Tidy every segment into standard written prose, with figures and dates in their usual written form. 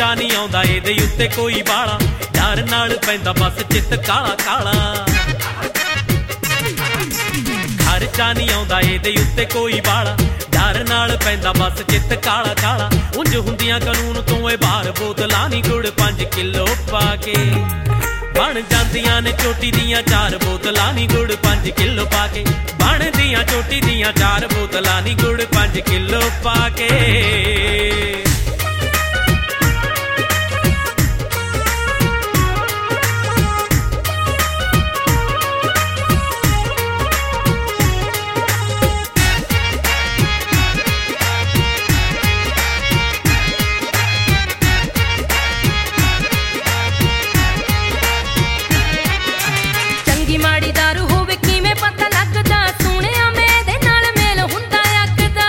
ਖਰਚਾ ਨਹੀਂ ਆਉਂਦਾ ਇਹਦੇ ਉੱਤੇ ਕੋਈ ਬਾਲਾ, ਡਰ ਨਾਲ ਪੈਂਦਾ ਬਸ ਚਿੱਤ ਕਾਲਾ ਕਾਲਾ। ਖਰਚਾ ਨਹੀਂ ਆਉਂਦਾ ਇਹਦੇ ਉੱਤੇ ਕੋਈ ਬਾਲਾ, ਡਰ ਨਾਲ ਪੈਂਦਾ ਬਸ ਚਿੱਤ ਕਾਲਾ ਕਾਲਾ। ਉਂਝ ਹੁੰਦੀਆਂ ਕਾਨੂੰਨ ਤੋਂ ਇਹ ਬਾਹਰ, ਬੋਤਲਾਂ ਨੀ ਗੁੜ 5 ਕਿਲੋ ਪਾ ਕੇ ਬਣ ਜਾਂਦੀਆਂ ਨੇ ਚੋਟੀ ਦੀਆਂ 4 ਬੋਤਲਾਂ ਨੀ ਗੁੜ 5 ਕਿਲੋ ਪਾ ਕੇ ਬਣਦੀਆਂ ਚੋਟੀ ਦੀਆਂ 4 ਬੋਤਲਾਂ ਨੀ ਗੁੜ 5 ਕਿਲੋ ਪਾ ਕੇ। ਮਾੜੀ ਦਾਰੂ ਹੋਵੇ ਕਿਵੇਂ ਪਤਾ ਲੱਗਦਾ, ਸੁਣਿਆ ਮੈਂ ਇਹਦੇ ਨਾਲ ਮੇਲ ਹੁੰਦਾ ਅੱਗ ਦਾ।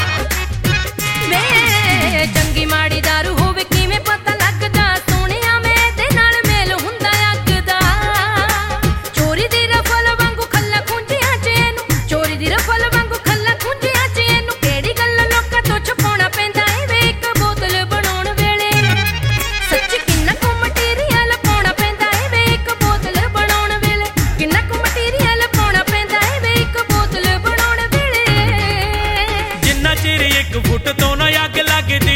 ਵੇ ਚੰਗੀ ਮਾੜੀ ਦਾਰੂ ਹੋਵੇ ਕਿਵੇਂ ਪਤਾ ਲੱਗਦਾ, ਸੁਣਿਆ ਮੈਂ ਇਹਦੇ ਨਾਲ ਮੇਲ ਹੁੰਦਾ ਅੱਗ ਦਾ। ਚੋਰੀ ਦੀ ਰਫਲ ਵਾਂਗੂ ਖੱਲਾ ਖੁੰਝਿਆ ਚ ਇਹਨੂੰ, ਚੋਰੀ ਦੀ ਰਫਲ ਵਾਂਗੂ ਖੱਲਾ ਖੁੰਝਿਆ ਚ ਇਹਨੂੰ। ਕਿਹੜੀ ਗੱਲ ਲੋਕਾਂ ਤੋਂ ਛੁਪਾਉਣਾ ਪੈਂਦਾ ਏ ਵੇ ਇੱਕ ਬੋਤਲ ਬਣਾਉਣ ਵੇਲੇ, ਸੱਚ ਕਿੰਨਾ ਕੁ ਮਟੀਰੀਅਲ ਪਾਉਣਾ ਪੈਂਦਾ ਏ ਵੇ ਇੱਕ ਬੋਤਲ ਬਣਾਉਣ ਵੇਲੇ। ਕਿੰਨਾ ਕੁ ਮਟੀਰੀਅਲ ਪਾਉਣਾ ਪੈਂਦਾ ਏ ਵੇ ਇੱਕ ਬੋਤਲ ਬਣਾਉਣ ਵੇਲੇ। ਜਿੰਨਾ ਚਿਰ 1 ਫੁੱਟ ਤੋਂ ਨਾ ਅੱਗ ਲੱਗਦੀ,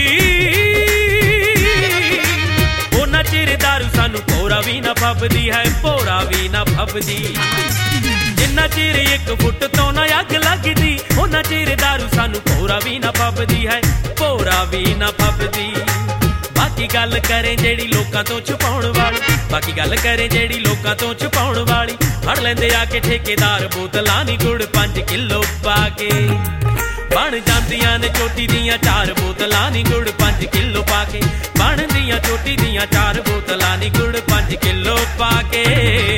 ਉਹਨਾਂ ਚਿਰ ਦਾਰੂ ਸਾਨੂੰ ਭੋਰਾ ਵੀ ਨਾ ਫੱਬਦੀ ਹੈ, ਭੋਰਾ ਵੀ ਨਾ ਫੱਬਦੀ। ਜਿੰਨਾ ਚਿਰ 1 ਫੁੱਟ ਤੋਂ ਨਾ ਅੱਗ ਲੱਗਦੀ, ਉਹਨਾਂ ਚਿਰ ਦਾਰੂ ਸਾਨੂੰ ਭੋਰਾ ਵੀ ਨਾ ਫੱਬਦੀ ਹੈ, ਭੋਰਾ ਵੀ ਨਾ ਫੱਬਦੀ। ਬਾਕੀ ਗੱਲ ਕਰੇ ਜਿਹੜੀ ਲੋਕਾਂ ਤੋਂ ਛੁਪਾਉਣ ਵਾਲੀ, ਬਾਕੀ ਗੱਲ ਕਰੇ ਜਿਹੜੀ ਲੋਕਾਂ ਤੋਂ ਛੁਪਾਉਣ ਵਾਲੀ। ਫੜ ਲੈਂਦੇ ਆ ਕੇ ਠੇਕੇਦਾਰ ਬੋਤਲਾਂ ਨੀ ਗੁੜ 5 ਕਿਲੋ ਪਾ ਕੇ ਬਣ ਜਾਂਦੀਆਂ ਨੇ ਚੋਟੀ ਦੀਆਂ 4 ਬੋਤਲਾਂ ਨੀ ਗੁੜ 5 ਕਿਲੋ ਪਾ ਕੇ ਬਣਦੀਆਂ ਚੋਟੀ ਦੀਆਂ 4 ਬੋਤਲਾਂ ਨੀ ਗੁੜ 5 ਕਿਲੋ ਪਾ ਕੇ।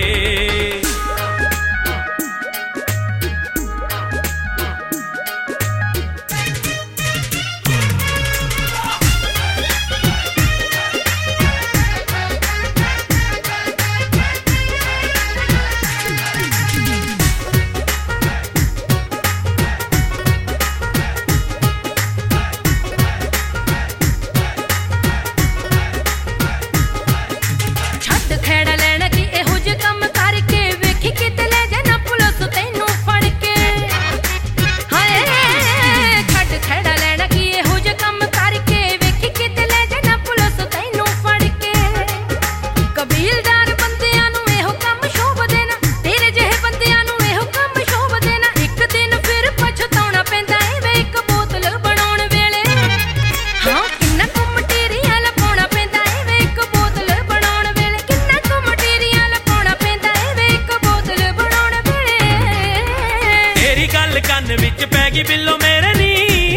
ਖੈੜਾ ਲੈਣਾ ਕਿ ਇਹੋ ਜਿਹੇ ਕੰਮ ਕਰਕੇ ਵੇਖੀ ਕਿਤੇ ਲੈ ਜਾਣਾ ਪੁਲਿਸ ਤੈਨੂੰ ਫੜ ਕੇ। ਹਾਏ ਛੱਡ ਖੈੜਾ ਲੈਣਾ ਕਿ ਇਹੋ ਜਿਹੇ ਕੰਮ ਕਰਕੇ ਵੇਖੀ ਕਿਤੇ ਲੈ ਜਾਣਾ ਪੁਲਿਸ ਤੈਨੂੰ ਫੜ ਕੇ। ਕਬੀਲਦਾਰ ਬੰਦਿਆਂ ਨੂੰ ਇਹੋ ਕੰਮ ਸ਼ੋਭਦੇ ਨਾ, ਤੇਰੇ ਜਿਹੇ ਬੰਦਿਆਂ ਨੂੰ ਇਹੋ ਕੰਮ ਸ਼ੋਭਦੇ ਨਾ। ਇੱਕ ਦਿਨ ਫਿਰ ਪਛਤਾਉਣਾ ਪੈਂਦਾ ਏ ਵੇ ਇੱਕ ਬੋਤਲ ਬਣਾਉਣ ਵੇਲੇ। ਹਾਂ ਕਿੰਨਾ ਕੁ ਮਟੀਰੀਅਲ ਪਾਉਣਾ ਪੈਂਦਾ ਏ ਵੇ ਇੱਕ ਬੋਤਲ ਬਣਾਉਣ ਵੇਲੇ। ਕਿੰਨਾ ਕੁ ਮਟੀਰੀਅਲ ਪਾਉਣਾ ਪੈਂਦਾ ਏ ਵੇ ਇੱਕ ਬੋਤਲ ਬਣਾਉਣ ਵੇਲੇ। ਤੇਰੀ ਗੱਲ ਕੰਨ ਵਿੱਚ ਪੈ ਗਈ ਬਿੱਲੋ ਮੇਰੇ ਨੀ,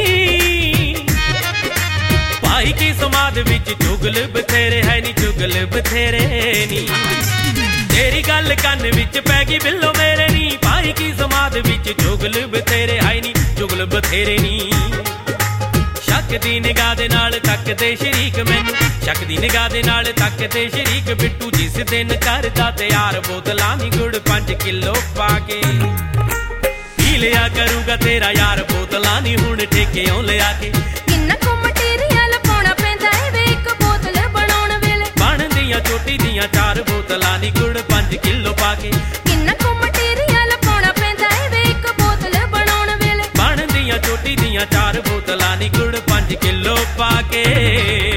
ਭਾਈ ਕੀ ਸਮਾਦ ਵਿੱਚ ਚੁਗਲ ਬਥੇਰੇ ਹੈ ਨੀ, ਚੁਗਲ ਬਥੇਰੇ ਨੀ। ਤੇਰੀ ਗੱਲ ਕੰਨ ਵਿੱਚ ਪੈ ਗਈ ਬਿੱਲੋ ਮੇਰੇ ਨੀ, ਭਾਈ ਕੀ ਸਮਾਦ ਵਿੱਚ ਚੁਗਲ ਬਥੇਰੇ ਹੈ ਨੀ, ਚੁਗਲ ਬਥੇਰੇ ਨੀ। ਸ਼ੱਕ ਦੀ ਨਿਗਾਹ ਦੇ ਨਾਲ ਤੱਕਦੇ ਸ਼ਰੀਕ ਮੈਨੂੰ, ਸ਼ੱਕ ਦੀ ਨਿਗਾਹ ਦੇ ਨਾਲ ਤੱਕਦੇ ਸ਼ਰੀਕ। ਬਿੱਟੂ ਜਿਸ ਦਿਨ ਕਰਦਾ ਤਿਆਰ ਬੋਤਲਾਂ ਨੀ ਗੁੜ 5 ਕਿਲੋ ਪਾ ਕੇ ਪੀ ਲਿਆ ਕਰੂਗਾ ਤੇਰਾ ਯਾਰ ਬੋਤਲਾਂ ਨੀ ਹੁਣ ਠੇਕਿਓਂ ਲਿਆ ਕੇ। ਕਿੰਨਾ ਕੁ ਮਟੀਰੀਅਲ ਪਾਉਣਾ ਪੈਂਦਾ ਏ ਵੇ ਇੱਕ ਬੋਤਲ ਬਣਾਉਣ ਵੇਲੇ। ਬਣਦੀਆਂ ਚੋਟੀ ਦੀਆਂ 4 ਬੋਤਲਾਂ ਨੀ ਗੁੜ 5 ਕਿਲੋ ਪਾ ਕੇ ਕਿੰਨਾ ਕੁ ਮਟੀਰੀਅਲ ਪਾਉਣਾ ਪੈਂਦਾ ਏ ਵੇ ਇੱਕ ਬੋਤਲ ਬਣਾਉਣ ਵੇਲੇ। ਬਣਦੀਆਂ ਚੋਟੀ ਦੀਆਂ 4 ਬੋਤਲਾਂ ਨੀ ਗੁੜ 5 ਕਿਲੋ ਪਾ ਕੇ।